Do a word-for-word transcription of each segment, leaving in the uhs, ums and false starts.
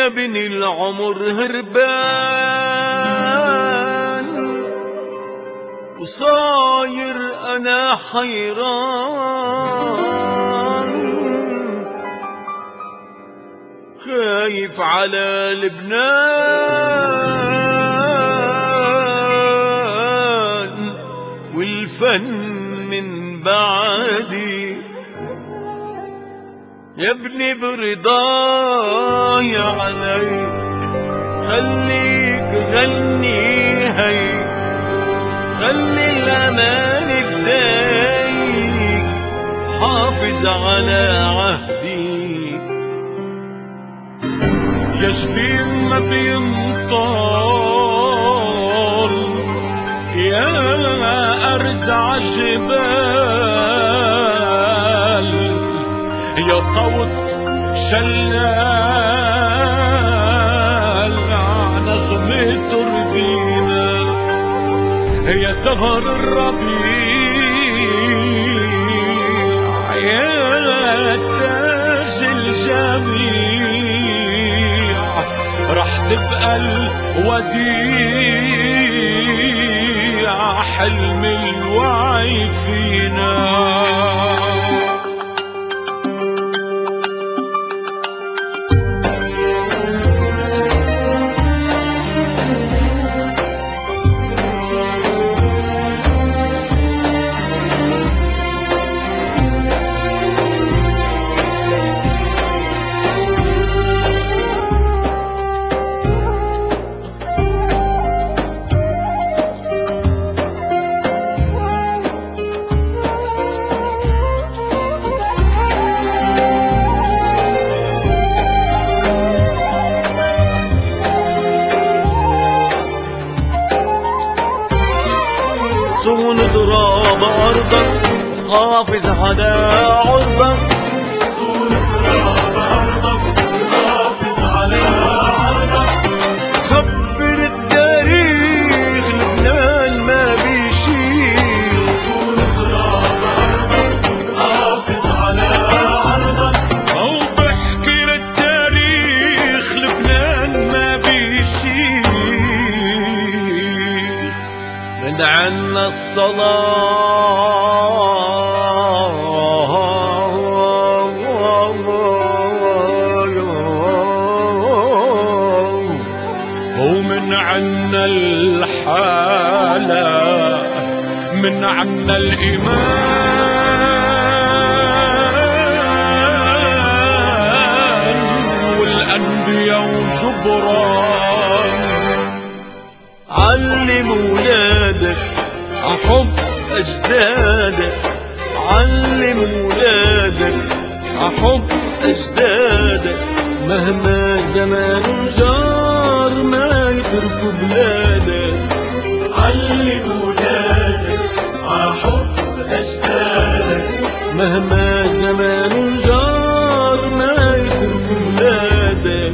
بني العمر هربان وصاير انا حيران خايف على لبنان والفن من بعدي يا ابني برضاي علي خليك غني هي خلي الأمان بدايق حافظ على عهدي يا جبين ما بينطال يا أرزع جبال يا صوت شلال نغمة تربينا يا زهر الربيع يا تاج الجميع رح تبقى الوديع حلم الوعي فينا صون ضراب أرضك حافظ على عرضك صون ضراب أرضك حافظ على عرضك خبر التاريخ لبنان ما بيشيل صون ضراب أرضك حافظ على عرضك أو بحكي للتاريخ لبنان ما بيشيل من عنا الصلاة ومن عنا الحالة من عنا الإيمان والأنبياء وجبران علم ولادك عحب أجدادك علم ولادك عحب أجدادك مهما زمان جار ما يتركوا بلادك علم ولادك عحب أجدادك مهما زمان جار ما يتركوا بلادك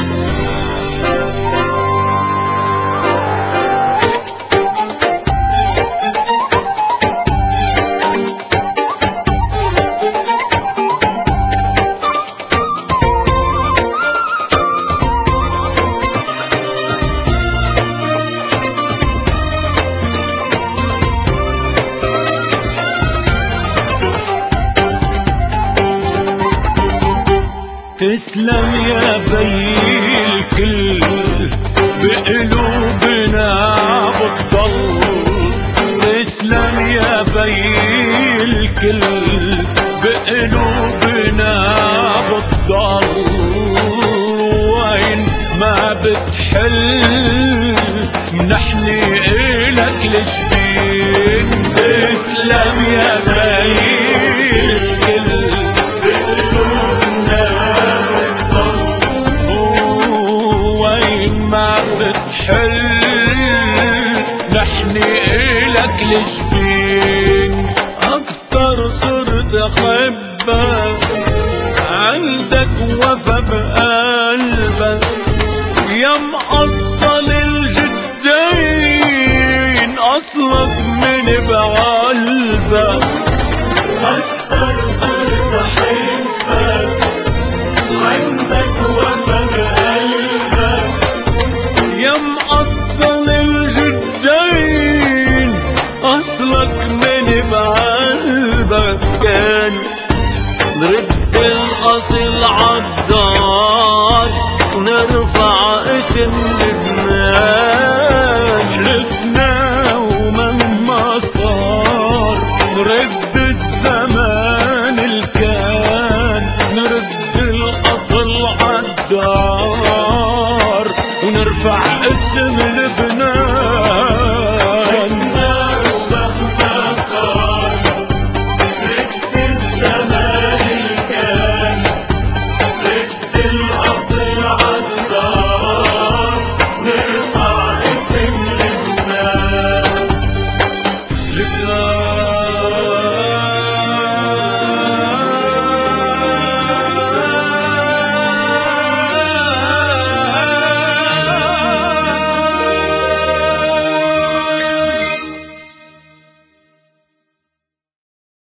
تسلم يا بي الكل بقلوبنا بتضل تسلم يا بي الكل بقلوبنا بتضل وين ما بتحل نحني إلك الجبين تسلم يا بي الكل ما بتحل نحني إلك الجبين أكتر صرت أحبك عندك وفا بقلبك يا مقصل الجدين أصلك من بقلبك أكتر صرت أحبك عندك وفا بقلبك ونرفع اسم البلاد